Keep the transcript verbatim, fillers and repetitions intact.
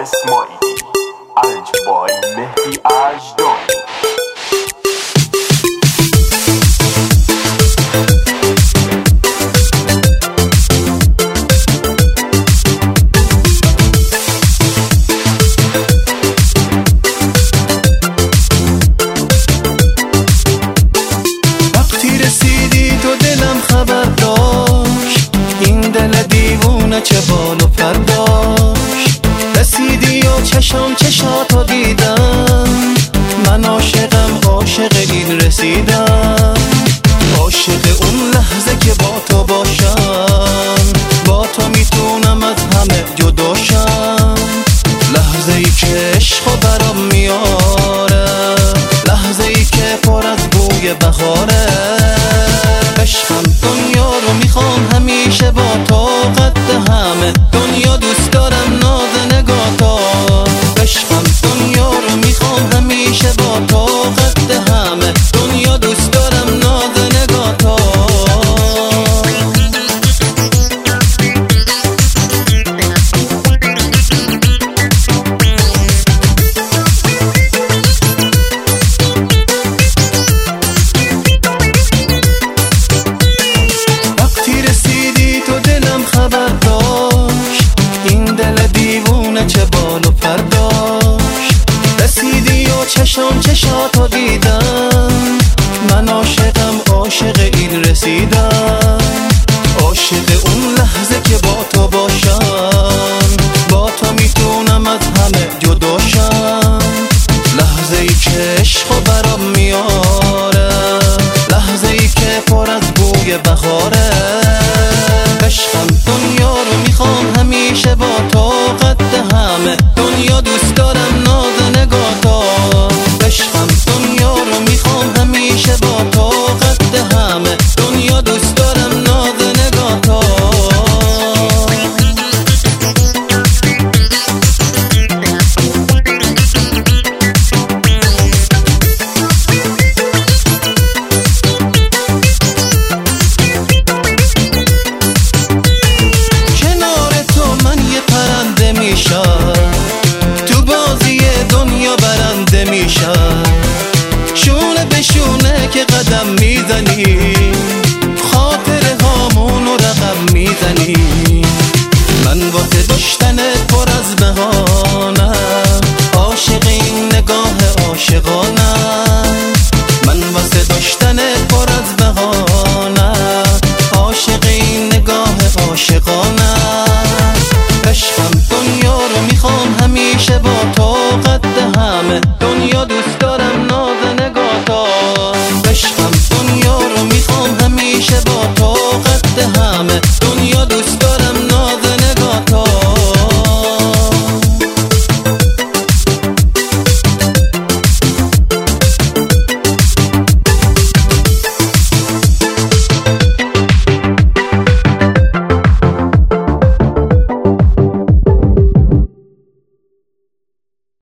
اسماعیلی، الجبای مهدی اجدانی. وقتی رسیدی تو دلم خبر داشت، این دل دیوونه چه بال و پر داشت. رسیدی و چشام چشاتو دیدم، من عاشقم عاشق این رسیدم. عاشق اون لحظه که با تو باشم، با تو میتونم از همه جداشم. لحظه ای که عشقو برام میاره، لحظه ای که پر از بوی بهاره. عشقم دنیا رو میخوام همیشه با تو، قد همه دنیا دوست دارم ناز نگاه‌تا. عشقم دنیا رو میخوام همیشه با تو، قد همه دنیا دوست دارم ناز نگاه‌تا. وقتی رسیدی تو دلم خبر داشت، این دل دیوونه چه بال و پر داشت. رسیدی و چشام چشاتو دیدم، من عاشقم عاشق این رسیدم. عاشق اون لحظه که با تو باشم، با تو میتونم از همه جداشم. لحظه ای که عشقو برام میاره، لحظه ای که پر از بوی بهاره. عشقم دنیا رو میخوام همیشه با تو، قد همه دنیا دوست دارم ناز نگاه‌تا. عشقم دنیا رو میخوام همیشه با تو، قد همه دنیا دوست دارم ناز نگاه‌تا. تو بازی دنیا برنده میشم، شونه به شونه که قدم میزنی، خاطره هامونو رقم میزنی. من واسه داشتنت پر از بهانه، عاشق این نگاه عاشقانه. من واسه داشتنت پر از بهانه، عاشق این نگاه عاشقانه. عشقم دنیا